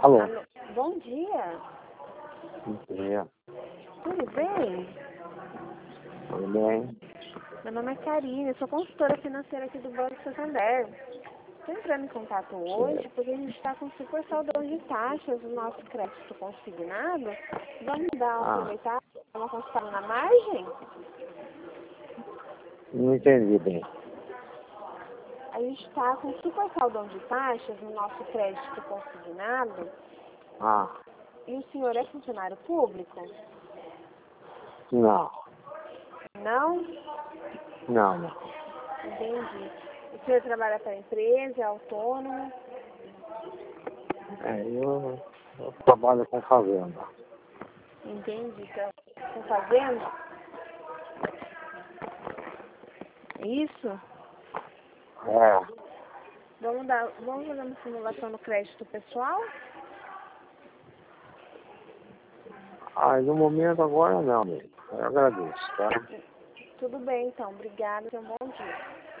Alô? Alô, bom dia. Bom dia. Tudo bem? Tudo bem? Meu nome é Karine, sou consultora financeira aqui do Banco Santander. Estou entrando em contato hoje porque a gente está com super saldão de taxas no nosso crédito consignado. Vamos aproveitar e dar uma consultada na margem? Não entendi bem. A gente está com super saldão de taxas no nosso crédito consignado. E o senhor é funcionário público? Não. Não? Não. Entendi. O senhor trabalha para a empresa, é autônomo? Eu trabalho com fazenda. Entendi. Então, estão fazendo? Isso? Vamos fazer uma simulação no crédito pessoal? No momento agora não, amigo. Eu agradeço, tá? Tudo bem, então. Obrigada. Tenha um bom dia.